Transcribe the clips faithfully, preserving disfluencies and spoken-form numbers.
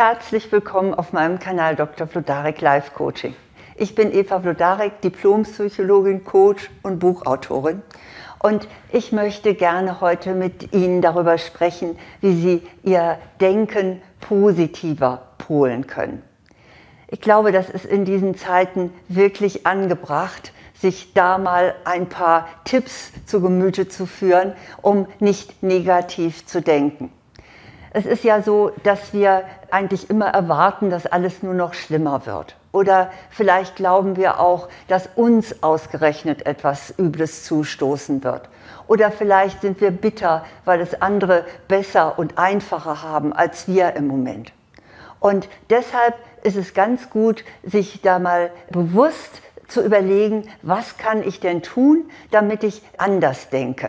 Herzlich willkommen auf meinem Kanal Doktor Vlodarek Life Coaching. Ich bin Eva Vlodarek, Diplompsychologin, Coach und Buchautorin. Und ich möchte gerne heute mit Ihnen darüber sprechen, wie Sie Ihr Denken positiver polen können. Ich glaube, das ist in diesen Zeiten wirklich angebracht, sich da mal ein paar Tipps zu Gemüte zu führen, um nicht negativ zu denken. Es ist ja so, dass wir eigentlich immer erwarten, dass alles nur noch schlimmer wird. Oder vielleicht glauben wir auch, dass uns ausgerechnet etwas Übles zustoßen wird. Oder vielleicht sind wir bitter, weil es andere besser und einfacher haben als wir im Moment. Und deshalb ist es ganz gut, sich da mal bewusst zu überlegen, was kann ich denn tun, damit ich anders denke.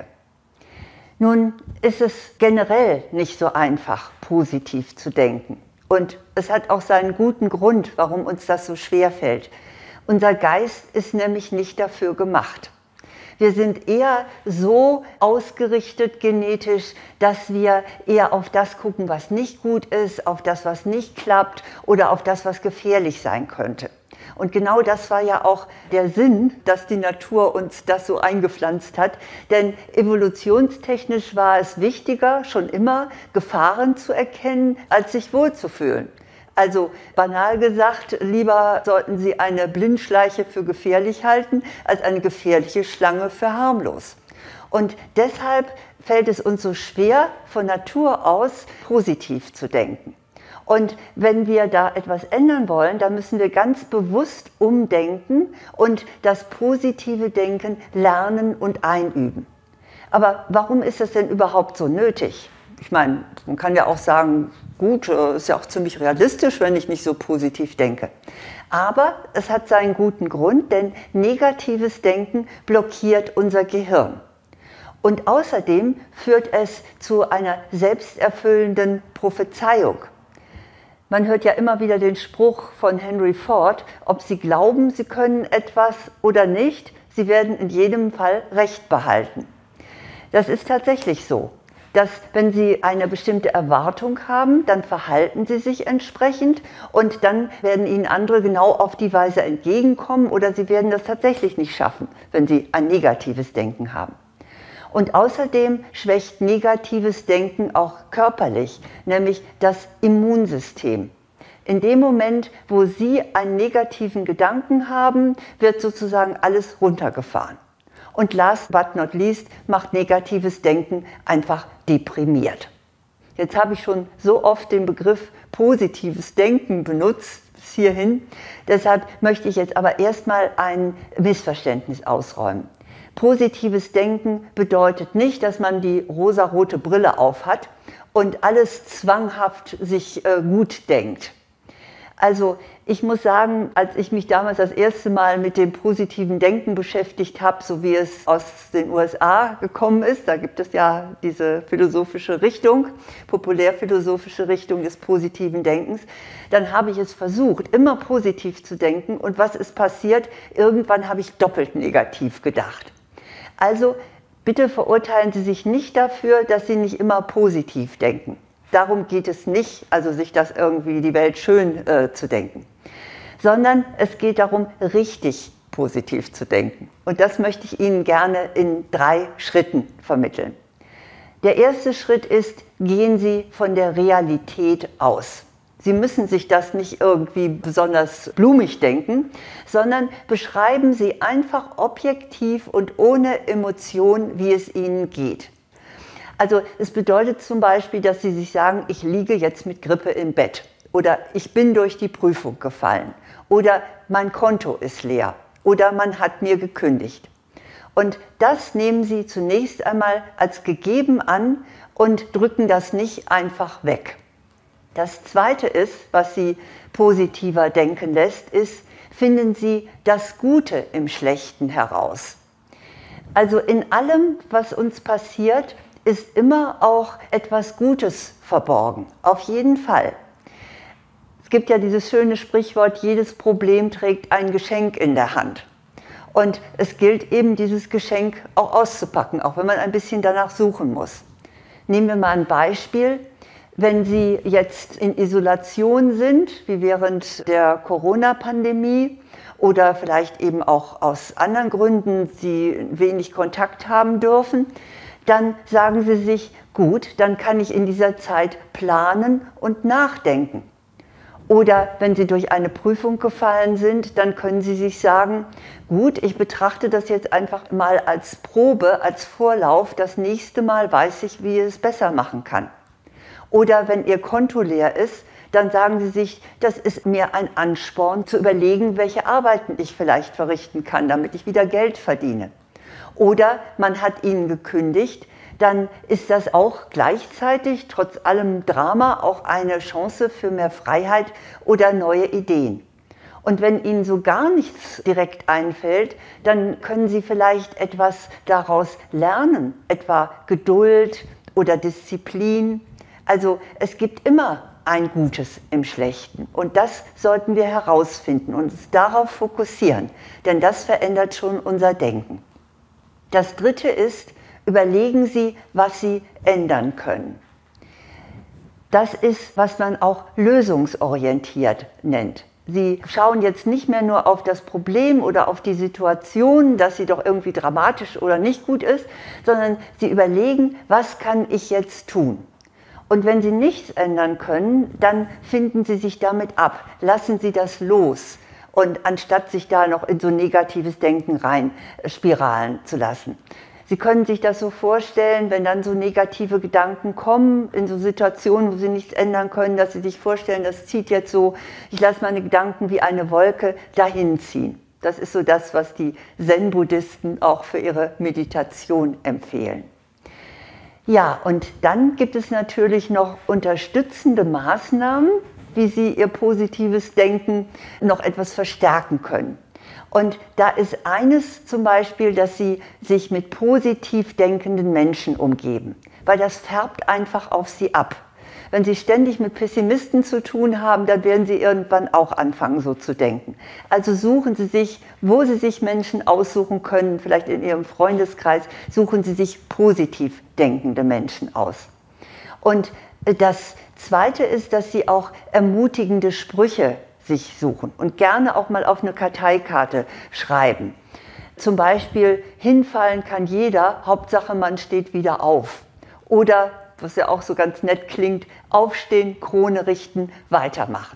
Nun ist es generell nicht so einfach, positiv zu denken. Und es hat auch seinen guten Grund, warum uns das so schwer fällt. Unser Geist ist nämlich nicht dafür gemacht. Wir sind eher so ausgerichtet genetisch, dass wir eher auf das gucken, was nicht gut ist, auf das, was nicht klappt oder auf das, was gefährlich sein könnte. Und genau das war ja auch der Sinn, dass die Natur uns das so eingepflanzt hat. Denn evolutionstechnisch war es wichtiger, schon immer Gefahren zu erkennen, als sich wohlzufühlen. Also banal gesagt, lieber sollten Sie eine Blindschleiche für gefährlich halten, als eine gefährliche Schlange für harmlos. Und deshalb fällt es uns so schwer, von Natur aus positiv zu denken. Und wenn wir da etwas ändern wollen, dann müssen wir ganz bewusst umdenken und das positive Denken lernen und einüben. Aber warum ist das denn überhaupt so nötig? Ich meine, man kann ja auch sagen, gut, ist ja auch ziemlich realistisch, wenn ich nicht so positiv denke. Aber es hat seinen guten Grund, denn negatives Denken blockiert unser Gehirn. Und außerdem führt es zu einer selbsterfüllenden Prophezeiung. Man hört ja immer wieder den Spruch von Henry Ford, ob Sie glauben, Sie können etwas oder nicht, Sie werden in jedem Fall Recht behalten. Das ist tatsächlich so, dass wenn Sie eine bestimmte Erwartung haben, dann verhalten Sie sich entsprechend und dann werden Ihnen andere genau auf die Weise entgegenkommen oder Sie werden das tatsächlich nicht schaffen, wenn Sie ein negatives Denken haben. Und außerdem schwächt negatives Denken auch körperlich, nämlich das Immunsystem. In dem Moment, wo Sie einen negativen Gedanken haben, wird sozusagen alles runtergefahren. Und last but not least macht negatives Denken einfach deprimiert. Jetzt habe ich schon so oft den Begriff positives Denken benutzt, bis hierhin. Deshalb möchte ich jetzt aber erstmal ein Missverständnis ausräumen. Positives Denken bedeutet nicht, dass man die rosarote Brille aufhat und alles zwanghaft sich äh, gut denkt. Also ich muss sagen, als ich mich damals das erste Mal mit dem positiven Denken beschäftigt habe, so wie es aus den U S A gekommen ist, da gibt es ja diese philosophische Richtung, populärphilosophische Richtung des positiven Denkens, dann habe ich es versucht, immer positiv zu denken und was ist passiert? Irgendwann habe ich doppelt negativ gedacht. Also bitte verurteilen Sie sich nicht dafür, dass Sie nicht immer positiv denken. Darum geht es nicht, also sich das irgendwie die Welt schön äh, zu denken, sondern es geht darum, richtig positiv zu denken. Und das möchte ich Ihnen gerne in drei Schritten vermitteln. Der erste Schritt ist, gehen Sie von der Realität aus. Sie müssen sich das nicht irgendwie besonders blumig denken, sondern beschreiben Sie einfach objektiv und ohne Emotion, wie es Ihnen geht. Also es bedeutet zum Beispiel, dass Sie sich sagen, ich liege jetzt mit Grippe im Bett oder ich bin durch die Prüfung gefallen oder mein Konto ist leer oder man hat mir gekündigt. Und das nehmen Sie zunächst einmal als gegeben an und drücken das nicht einfach weg. Das Zweite ist, was Sie positiver denken lässt, ist, finden Sie das Gute im Schlechten heraus. Also in allem, was uns passiert, ist immer auch etwas Gutes verborgen, auf jeden Fall. Es gibt ja dieses schöne Sprichwort, jedes Problem trägt ein Geschenk in der Hand. Und es gilt eben, dieses Geschenk auch auszupacken, auch wenn man ein bisschen danach suchen muss. Nehmen wir mal ein Beispiel. Wenn Sie jetzt in Isolation sind, wie während der Corona-Pandemie, oder vielleicht eben auch aus anderen Gründen Sie wenig Kontakt haben dürfen, dann sagen Sie sich, gut, dann kann ich in dieser Zeit planen und nachdenken. Oder wenn Sie durch eine Prüfung gefallen sind, dann können Sie sich sagen, gut, ich betrachte das jetzt einfach mal als Probe, als Vorlauf, das nächste Mal weiß ich, wie ich es besser machen kann. Oder wenn Ihr Konto leer ist, dann sagen Sie sich, das ist mir ein Ansporn zu überlegen, welche Arbeiten ich vielleicht verrichten kann, damit ich wieder Geld verdiene. Oder man hat Ihnen gekündigt, dann ist das auch gleichzeitig, trotz allem Drama, auch eine Chance für mehr Freiheit oder neue Ideen. Und wenn Ihnen so gar nichts direkt einfällt, dann können Sie vielleicht etwas daraus lernen, etwa Geduld oder Disziplin. Also es gibt immer ein Gutes im Schlechten. Und das sollten wir herausfinden und uns darauf fokussieren, denn das verändert schon unser Denken. Das Dritte ist, überlegen Sie, was Sie ändern können. Das ist, was man auch lösungsorientiert nennt. Sie schauen jetzt nicht mehr nur auf das Problem oder auf die Situation, dass sie doch irgendwie dramatisch oder nicht gut ist, sondern Sie überlegen, was kann ich jetzt tun? Und wenn Sie nichts ändern können, dann finden Sie sich damit ab, lassen Sie das los. Und anstatt sich da noch in so negatives Denken rein spiralen zu lassen. Sie können sich das so vorstellen, wenn dann so negative Gedanken kommen, in so Situationen, wo Sie nichts ändern können, dass Sie sich vorstellen, das zieht jetzt so, ich lasse meine Gedanken wie eine Wolke dahin ziehen. Das ist so das, was die Zen-Buddhisten auch für ihre Meditation empfehlen. Ja, und dann gibt es natürlich noch unterstützende Maßnahmen, wie Sie Ihr positives Denken noch etwas verstärken können. Und da ist eines zum Beispiel, dass Sie sich mit positiv denkenden Menschen umgeben, weil das färbt einfach auf Sie ab. Wenn Sie ständig mit Pessimisten zu tun haben, dann werden Sie irgendwann auch anfangen, so zu denken. Also suchen Sie sich, wo Sie sich Menschen aussuchen können, vielleicht in Ihrem Freundeskreis, suchen Sie sich positiv denkende Menschen aus. Und das Zweite ist, dass Sie auch ermutigende Sprüche sich suchen und gerne auch mal auf eine Karteikarte schreiben. Zum Beispiel, hinfallen kann jeder, Hauptsache man steht wieder auf. Oder, was ja auch so ganz nett klingt, aufstehen, Krone richten, weitermachen.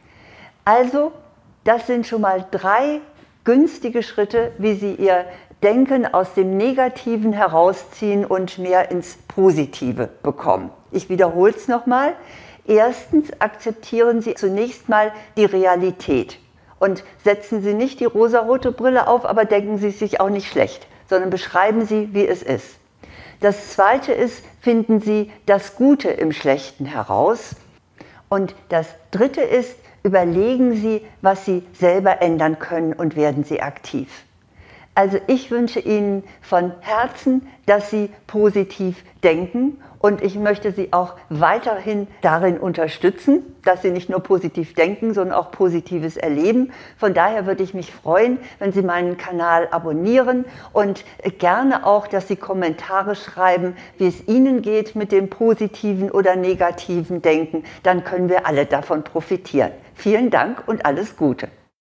Also, das sind schon mal drei günstige Schritte, wie Sie Ihr Denken aus dem Negativen herausziehen und mehr ins Positive bekommen. Ich wiederhole es nochmal. Erstens akzeptieren Sie zunächst mal die Realität und setzen Sie nicht die rosarote Brille auf, aber denken Sie sich auch nicht schlecht, sondern beschreiben Sie, wie es ist. Das Zweite ist, finden Sie das Gute im Schlechten heraus. Und das Dritte ist, überlegen Sie, was Sie selber ändern können und werden Sie aktiv. Also ich wünsche Ihnen von Herzen, dass Sie positiv denken und ich möchte Sie auch weiterhin darin unterstützen, dass Sie nicht nur positiv denken, sondern auch Positives erleben. Von daher würde ich mich freuen, wenn Sie meinen Kanal abonnieren und gerne auch, dass Sie Kommentare schreiben, wie es Ihnen geht mit dem positiven oder negativen Denken. Dann können wir alle davon profitieren. Vielen Dank und alles Gute.